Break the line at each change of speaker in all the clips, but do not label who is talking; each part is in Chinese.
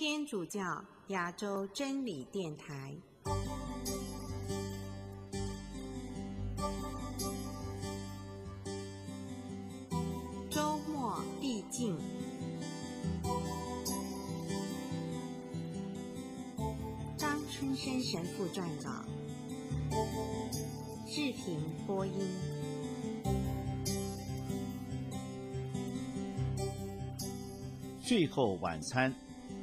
天主教亚洲真理电台。周末必进。张春生神父撰稿，志平播音。
最后晚餐。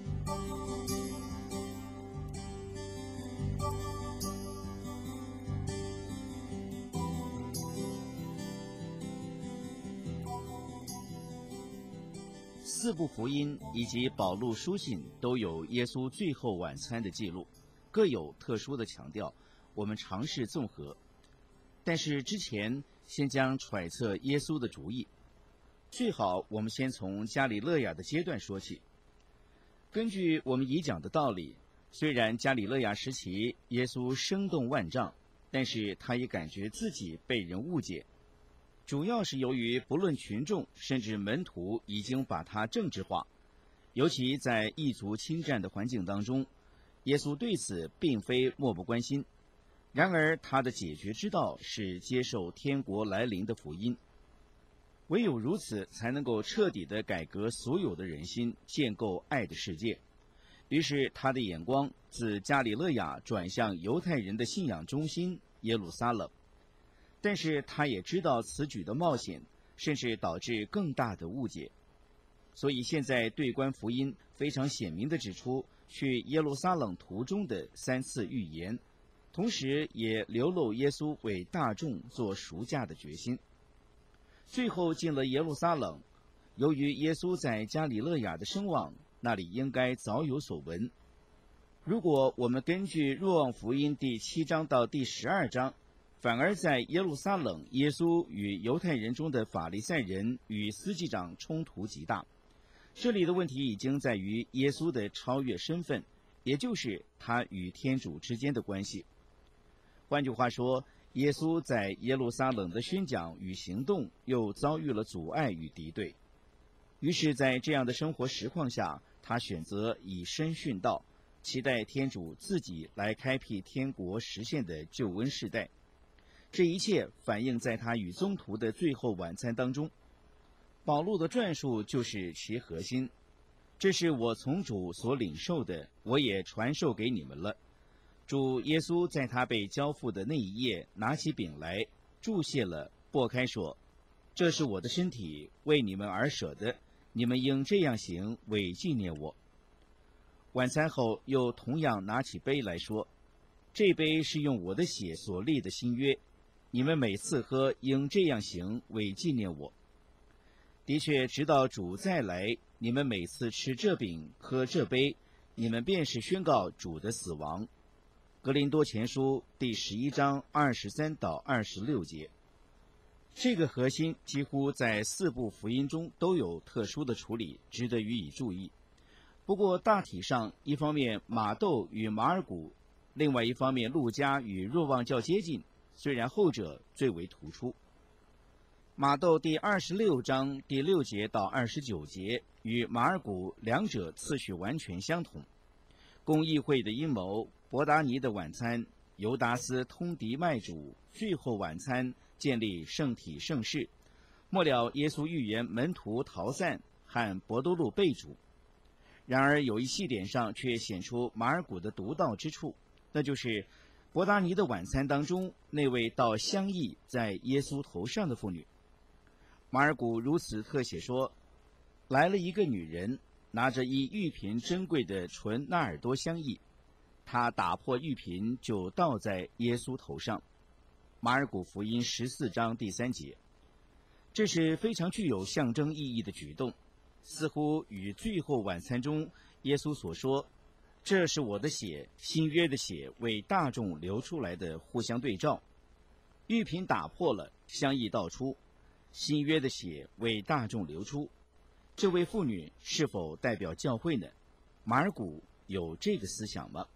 四部福音以及保禄书信都有耶稣最后晚餐的记录，各有特殊的强调，我们尝试综合。但是之前先将揣测耶稣的主意，最好我们先从加里肋亚的阶段说起。根据我们已讲的道理，虽然加里肋亚时期耶稣生动万丈，但是他也感觉自己被人误解，主要是由于不论群众甚至门徒已经把他政治化，尤其在异族侵占的环境当中，耶稣对此并非漠不关心。然而他的解决之道是接受天国来临的福音，唯有如此才能够彻底地改革所有的人心，建构爱的世界。于是他的眼光自加里肋亚转向犹太人的信仰中心耶路撒冷，但是他也知道此举的冒险，甚至导致更大的误解。所以现在对观福音非常显明地指出去耶路撒冷途中的3次预言，同时也流露耶稣为大众做赎价的决心。最后进了耶路撒冷，由于耶稣在加里肋亚的声望，那里应该早有所闻。如果我们根据若望福音第7章到第12章，反而在耶路撒冷，耶稣与犹太人中的法利赛人与司祭长冲突极大。这里的问题已经在于耶稣的超越身份，也就是他与天主之间的关系。换句话说，耶稣在耶路撒冷的宣讲与行动又遭遇了阻碍与敌对。于是在这样的生活实况下，他选择以身殉道，期待天主自己来开辟天国实现的救恩世代。这一切反映在他与宗徒的最后晚餐当中。保禄的传述就是其核心。这是我从主所领受的，我也传授给你们了。主耶稣在他被交付的那一夜，拿起饼来，祝谢了，擘开说：“这是我的身体，为你们而舍的，你们应这样行，为纪念我。”晚餐后又同样拿起杯来说：“这杯是用我的血所立的新约，你们每次喝，应这样行，为纪念我。”的确，直到主再来，你们每次吃这饼，喝这杯，你们便是宣告主的死亡。格林多前书第11章23到26节。这个核心几乎在4部福音中都有特殊的处理，值得予以注意。不过大体上，一方面马窦与马尔谷，另外一方面路加与若望较接近，虽然后者最为突出。马窦第26章第6节到29节与马尔谷两者次序完全相同。公议会的阴谋，伯达尼的晚餐，犹达斯通敌卖主，最后晚餐，建立圣体圣事，末了耶稣预言门徒逃散和伯多禄被逐。然而有一细点上却显出马尔谷的独到之处，那就是伯达尼的晚餐当中那位倒香液在耶稣头上的妇女。马尔谷如此特写说，来了一个女人，拿着一玉瓶珍贵的纯纳尔多香液，她打破玉瓶就倒在耶稣头上。马尔谷福音14章第3节。这是非常具有象征意义的举动，似乎与最后晚餐中耶稣所说这是我的血，新约的血，为大众流出来的互相对照。玉瓶打破了，香液倒出，新约的血为大众流出。这位妇女是否代表教会呢？马尔谷有这个思想吗？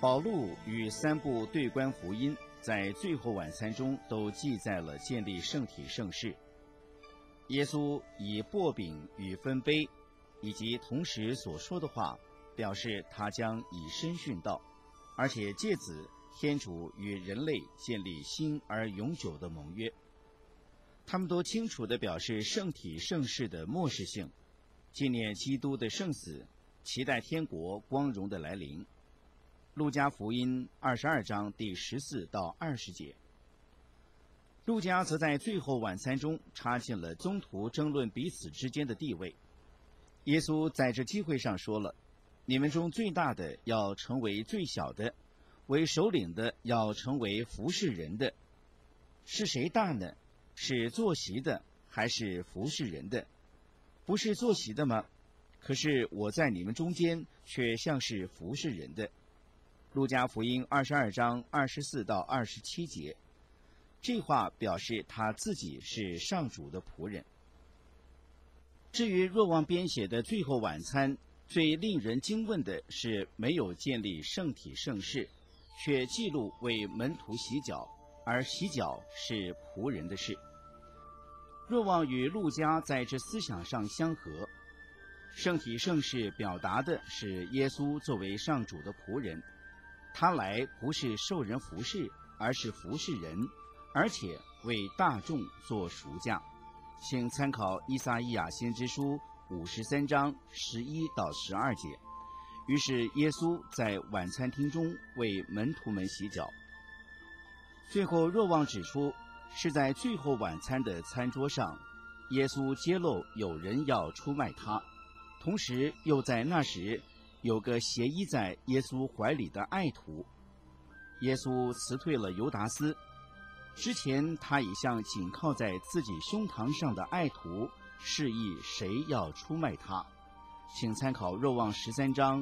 保禄与3部对观福音在最后晚餐中都记载了建立圣体圣事。耶稣以擘饼与分杯，以及同时所说的话，表示他将以身殉道，而且借此天主与人类建立新而永久的盟约。他们都清楚地表示圣体圣事的末世性，纪念基督的圣死，期待天国光荣的来临。路加福音22章第14到20节。路加则在最后晚餐中插进了宗徒争论彼此之间的地位。耶稣在这机会上说了，你们中最大的要成为最小的，为首领的要成为服侍人的。是谁大呢？是坐席的还是服侍人的？不是坐席的吗？可是我在你们中间却像是服侍人的。路加福音22章24到27节，这话表示他自己是上主的仆人。至于若望编写的最后晚餐，最令人惊问的是没有建立圣体圣事，却记录为门徒洗脚，而洗脚是仆人的事。若望与路加在这思想上相合，圣体圣事表达的是耶稣作为上主的仆人，他来不是受人服侍，而是服侍人，而且为大众做赎价。请参考依撒意亚先知书53章11到12节。于是耶稣在晚餐厅中为门徒们洗脚。最后若望指出，是在最后晚餐的餐桌上，耶稣揭露有人要出卖他，同时又在那时有个斜依在耶稣怀里的爱徒。耶稣辞退了犹达斯，之前他已向紧靠在自己胸膛上的爱徒示意谁要出卖他。请参考若望13章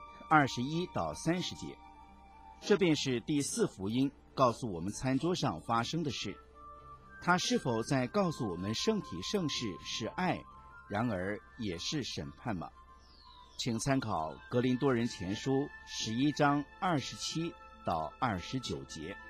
21到30节。这便是第4福音告诉我们餐桌上发生的事。他是否在告诉我们圣体圣事是爱，然而也是审判吗？请参考格林多人前书11章27到29节。